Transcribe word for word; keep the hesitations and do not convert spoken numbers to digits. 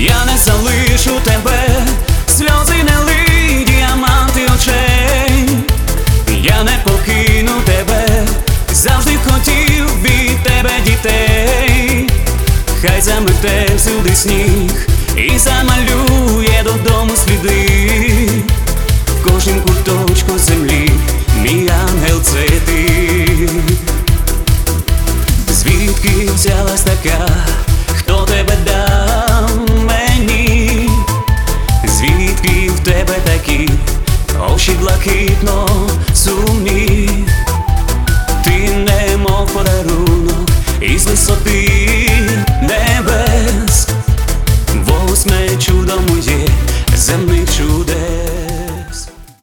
Я не залишу тебе, сльози не лий, діаманти очей. Я не покину тебе, завжди хотів від тебе дітей. Хай замете всюди сніг і замалює додому сліди. В кожнім куточку землі мій ангел — це ти. Звідки взялась така, хто тебе дав мені? Звідки в тебе такі очі блакитно сумні?